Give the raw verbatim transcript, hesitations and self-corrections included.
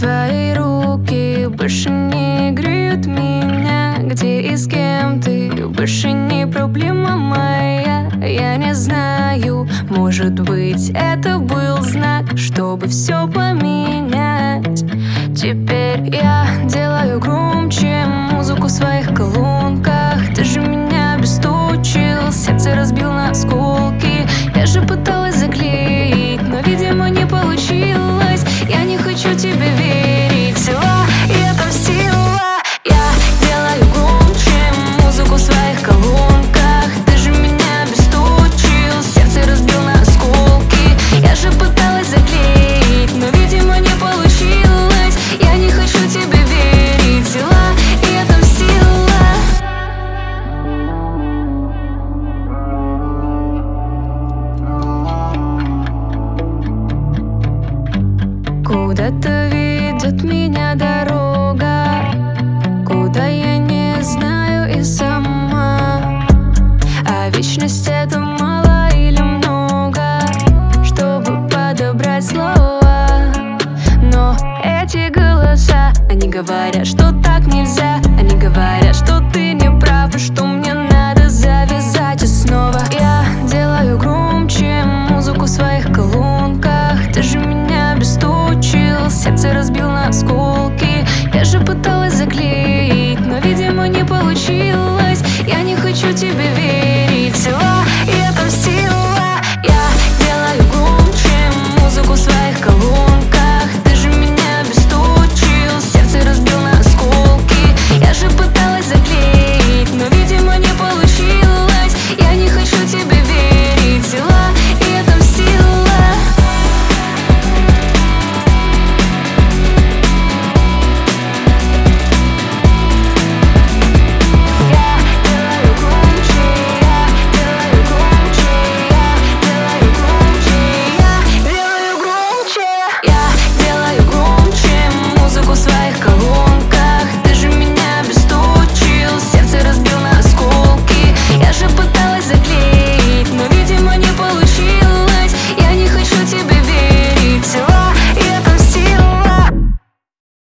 Твои руки больше не греют меня. Где и с кем ты, больше не проблема моя. Я не знаю, может быть, это был знак, чтобы все поменять. Теперь я делаю громче музыку в своих колонках. Ты же меня обесточил, сердце разбил на осколки. Я же пыталась заклеить, но, видимо, не получилось. Я не хочу тебе верить, сила, и это сила. Я делаю громче музыку в своих колонках. Ты же меня обесточил, сердце разбил на осколки. Я же пыталась заклеить, но, видимо, не получилось. Я не хочу тебе верить, сила, и это сила. Куда-то ведет меня дорога, куда я не знаю и сама. А вечность — это мало или много, чтобы подобрать слова. Но эти голоса, они говорят, что так